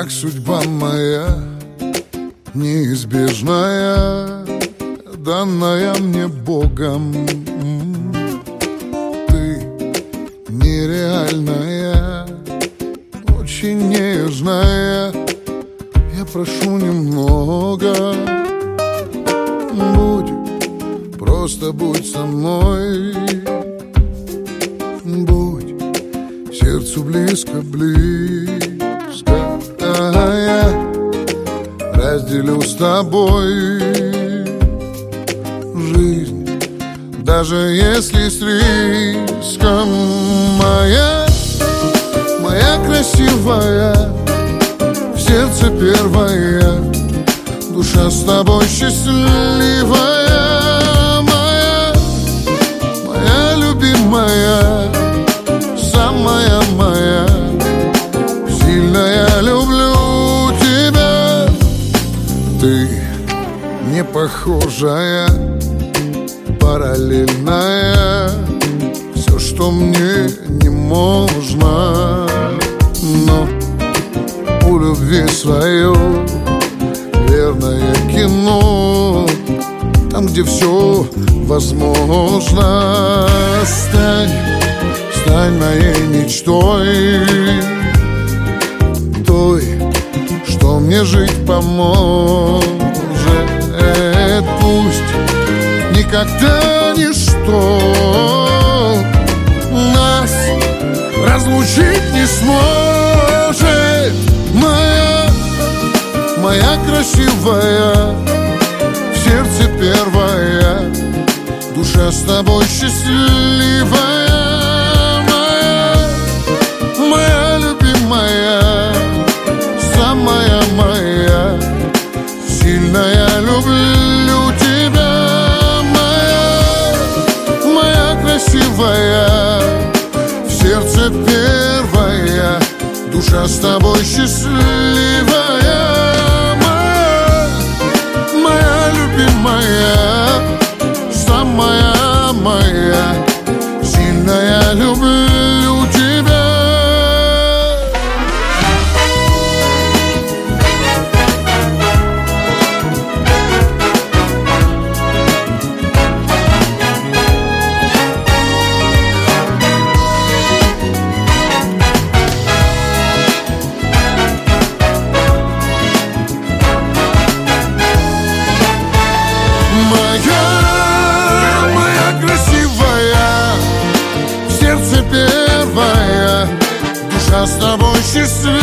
как судьба моя, неизбежная, данная мне Богом. Ты нереальная, очень нежная. Я прошу немного. Будь, просто будь со мной. Будь сердцу близко, близко. Я разделю с тобой жизнь, даже если с риском. Моя красивая, в сердце первая, душа с тобой счастливая. Моя любимая, самая моя, сильно я люблю тебя. Ты не похожая, параллельная, все, что мне не можно. Но у любви свое верное кино, там, где все возможно. Стань моей мечтой, той, что мне жить поможет. Пусть никогда ничто нас разлучить не сможет. Моя красивая, в сердце первая, душа с тобой счастливая. Моя любимая, самая моя, сильно я люблю тебя. Моя красивая, в сердце первая, душа с тобой счастливая. Моя любимая, самая моя, сильно я люблю тебя. Моя красивая, в сердце первая, душа с тобой счастливая.